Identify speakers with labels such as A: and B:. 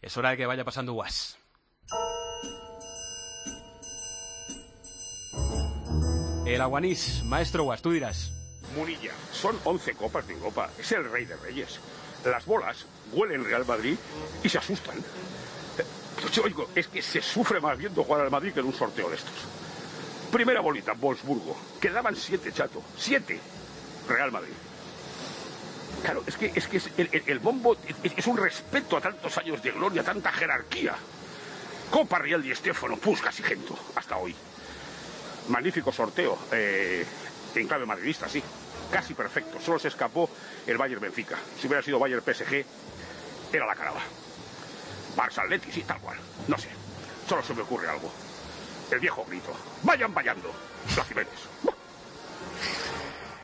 A: Es hora de que vaya pasando Guas. El Aguanís, maestro Guas, tú dirás.
B: Munilla, son 11 copas de Europa. Es el rey de reyes. Las bolas huelen Real Madrid y se asustan. Yo oigo, es que se sufre más viendo jugar al Madrid que en un sorteo de estos. Primera bolita, Wolfsburgo. Quedaban 7, chato. 7. Real Madrid. Claro, es que el bombo es un respeto a tantos años de gloria, tanta jerarquía. Copa Real Di Stéfano, Puskás y Gento, hasta hoy. Magnífico sorteo, en clave madridista, sí. Casi perfecto. Solo se escapó el Bayern Benfica. Si hubiera sido Bayern PSG, era la caraba. Barça Atleti, sí, tal cual. No sé. Solo se me ocurre algo. El viejo grito. ¡Vayan vallando! Las Cibeles.